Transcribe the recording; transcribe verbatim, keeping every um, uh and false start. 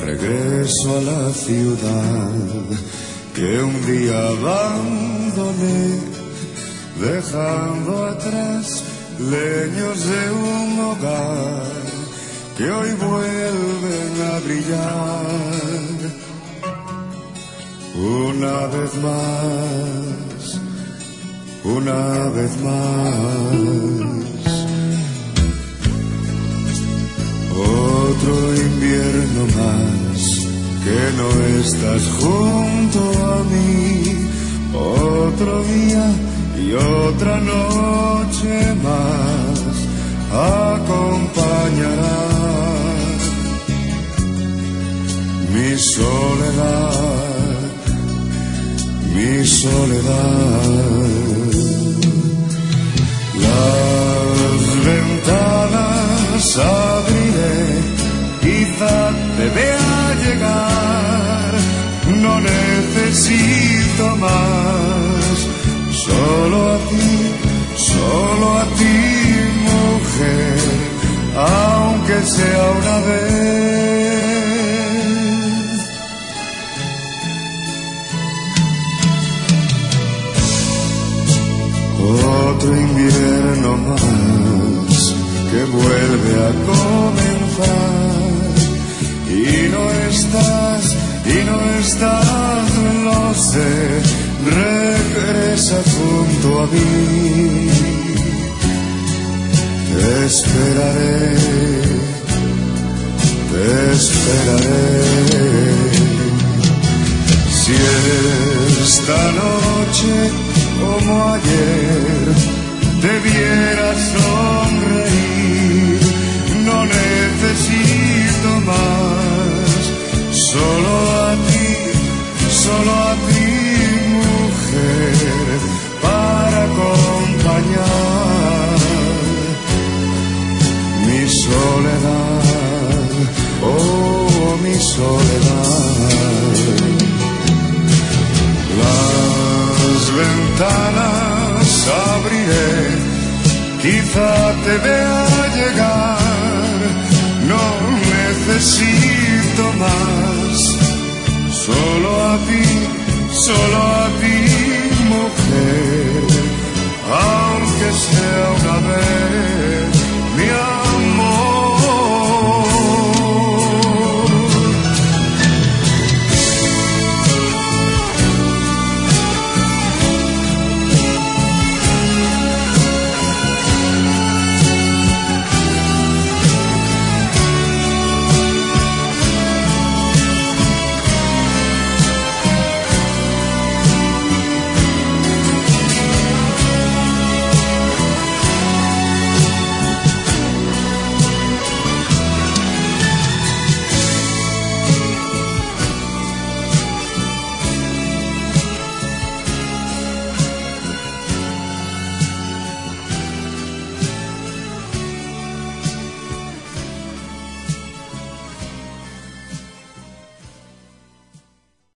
regreso a la ciudad que un día abandoné, dejando atrás leños de un hogar que hoy vuelven a brillar. Una vez más, una vez más. Otro invierno más que no estás junto a mí. Otro día y otra noche más acompañará mi soledad, mi soledad. Las ventanas abriré, quizá te vea llegar. No necesito más, solo a ti, solo a ti, mujer, aunque sea una vez. Otro invierno más que vuelve a comenzar, y no estás, y no estás, lo sé, regresa junto a mí. Te esperaré, te esperaré. Si esta noche como ayer debieras sonreír, no necesito más, solo a ti, solo a ti, mujer, para acompañar mi soledad, oh, mi soledad. Las ventanas abriré, quizá te vea llegar. No necesito más, solo a ti, solo a ti, mujer,